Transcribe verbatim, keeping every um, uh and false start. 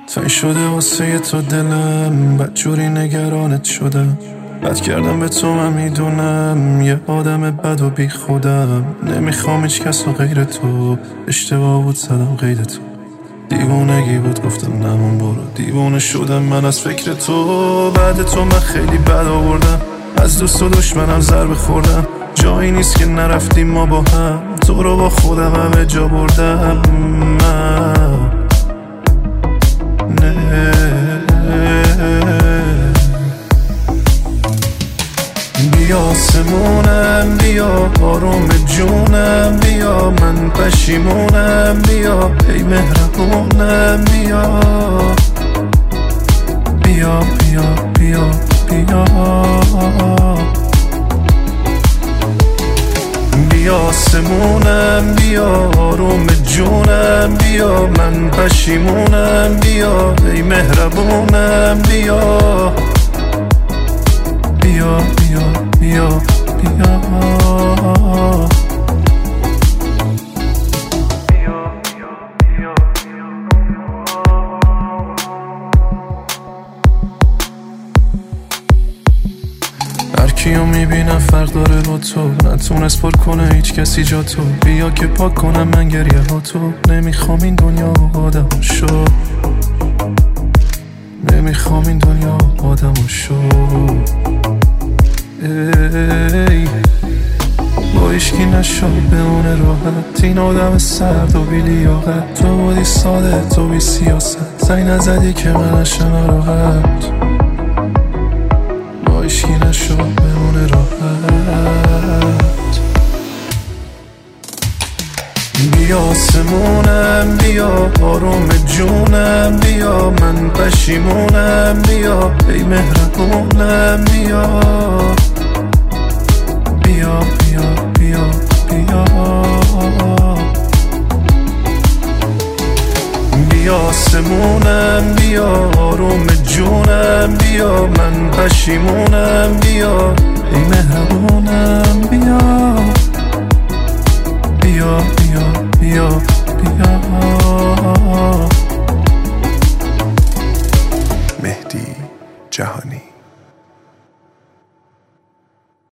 تنگ شده واسه تو دلم، بدجوری نگرانت شدم. بد کردم به تو من میدونم، یه آدم بد و بی خودم. نمیخوام هیچ کس و غیر تو، اشتباه بود زدم قید تو. دیوونگی بود گفتم نمون برو، دیوونه شدم من از فکر تو. بعد تو من خیلی بد آوردم، از دوست و دشمنم ضربه خوردم. جایی نیست که نرفتیم ما با هم، تو رو با خودم همه جا بردم من. نه بیا آسمونم، بیا آروم جونم، بیا من پشیمونم، بیا ای مهربونم، بیا بیا بیا بیا بیا بیا آسمونم، بیا آروم جونم، بیا من پشیمونم، بیا ای مهربونم، بیا بیا بیا بیا بیا هرکیو میبینم فرق داره با تو، نتونست پر کنه هیچ کسی جا تو. بیا که پاک کنم من گریه ها تو، نمیخوام این دنیا آدم شو، نمیخوام این دنیا آدم شو. ای با ایشکی نشو بمونه راحت، این آدم سرد و بی لیاقت. تو بودی ساده، تو بی سیاست، زنگ نزدی که من اشم راحت. با ایشکی نشو بمونه راحت. بیا آسمونم، بیا آروم جونم، بیا من پشیمونم، بیا ای مهربونم، بیا بیا بیا بیا بیا بیا آسمونم، بیا آروم جونم، بیا من پشیمونم، بیا ای مهربونم، بیا بیا بیا بیا